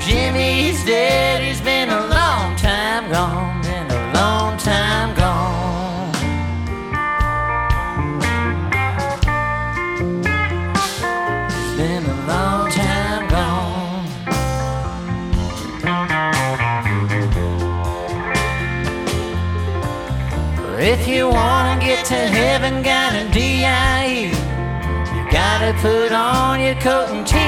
Jimmy's dead, he's been a long time gone, been a long time gone. It's been a long time gone. If you wanna get to heaven, got a DIU, you gotta put on your coat and